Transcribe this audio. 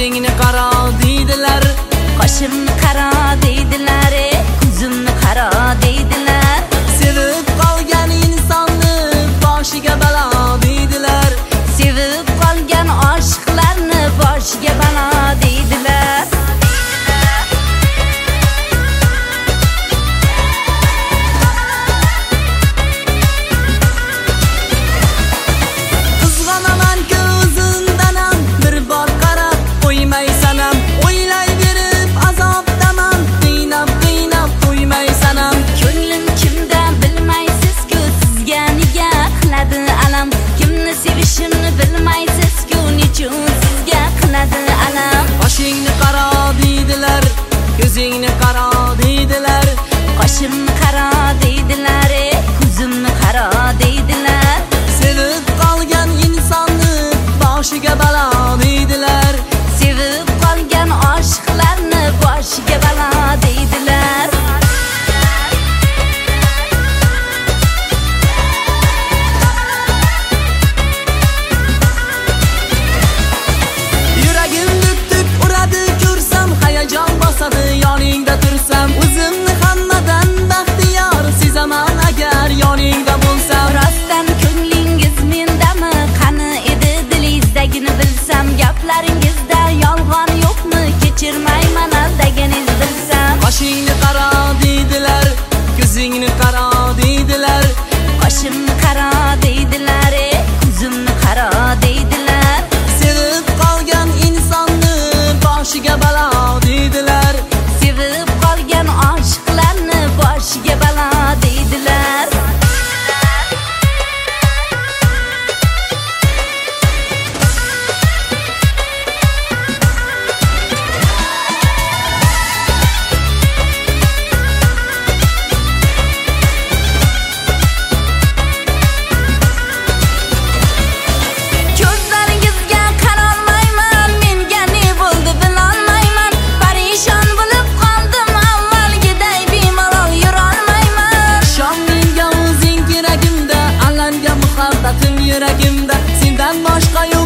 Ko'zingni qaro deydilar, qoshimni qaro deydilar, ko'zimni qaro deydilar. Sevib qolgan insonni boshiga balo deydilar, Sevib qolgan oshiqlarni boshiga balo deydilar. Qizg'onaman ko'zingdanam bir bor qarab qo'ymaysanam, o'ylayverib azobdaman, qiynab qo'ymaysanam. Ko'nglim kimda bilmaysiz-ku, sizga nega qiladi alam. Kimni sevishimni bilmaysiz-ku, nechun sizga qiladi alam. Boshingni qaro deydilar, ko'zingni qaro deydilar, Qoshimni qaro deydilar, ko'zimni qaro deydilar. sevib qolgan insonni boshiga balo deydilar, Sevib qolgan oshiqlarni boshiga balo deydilar. yuragim duk uradi ko'rsam, hayajon bosadi yoningda tursam. O'zimni hammadan baxtiyor sezaman agar yoningda bo'lsam. Rostdan ko'nglingiz mendami? Qani edi dilingizdagini bilsam. Gaplaringizda yolg'on yo'qmi? Kechirmayman aldaganingizni bilsam. Qoshingni qaro deydilar, ko'zingni qaro deydilar, Qoshimni qaro deydilar, ko'zimni qaro deydilar. sevib qolgan insonni boshiga balo deydilar, Sevib qolgan oshiqlarni boshiga balo deydilar. Ko'zlaringizga qarolmayman, menga ne bo'ldi bilolmayman. Parishon bo'lib qoldim, avvalgiday bemalol yurolmayman. shon menga o'zing keragimda, alanga muhabbatim yuragimda, sendan boshqa yo'q